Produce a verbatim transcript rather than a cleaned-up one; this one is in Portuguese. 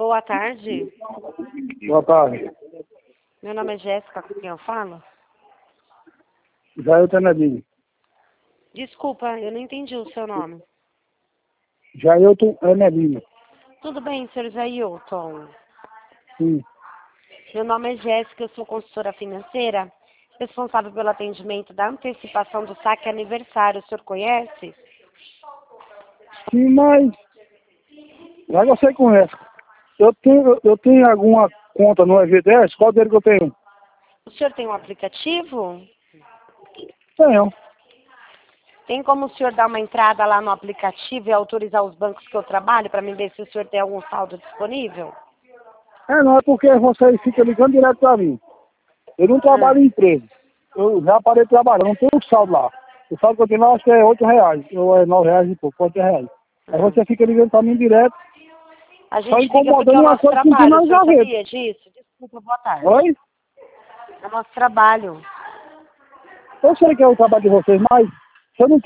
boa tarde. Boa tarde. Meu nome é Jéssica, com quem eu falo? Jailton Enedinho. Desculpa, eu não entendi o seu nome. Jailton Enedinho. Tudo bem, senhor Jailton? Sim. Meu nome é Jéssica, eu sou consultora financeira, responsável pelo atendimento da antecipação do saque aniversário. O senhor conhece? Sim, mas... Já você conhece. Eu tenho, eu tenho alguma conta no E V dez? Qual dele que eu tenho? O senhor tem um aplicativo? Tenho. Tem como o senhor dar uma entrada lá no aplicativo e autorizar os bancos que eu trabalho para mim ver se o senhor tem algum saldo disponível? É, não é porque você fica ligando direto pra mim. Eu não trabalho Ah, em empresa. Eu já parei de trabalhar, não tenho saldo lá. O saldo que eu tenho lá acho que é oito reais, ou é nove reais e pouco, oito reais. Aí ah. você fica ligando pra mim direto, A só gente liga porque é incomodando o uma nosso coisa que não tem trabalho. O mais senhor gaveta. sabia disso? Desculpa, boa tarde. Oi? É o nosso trabalho. Eu sei que é o trabalho de vocês, mas se eu não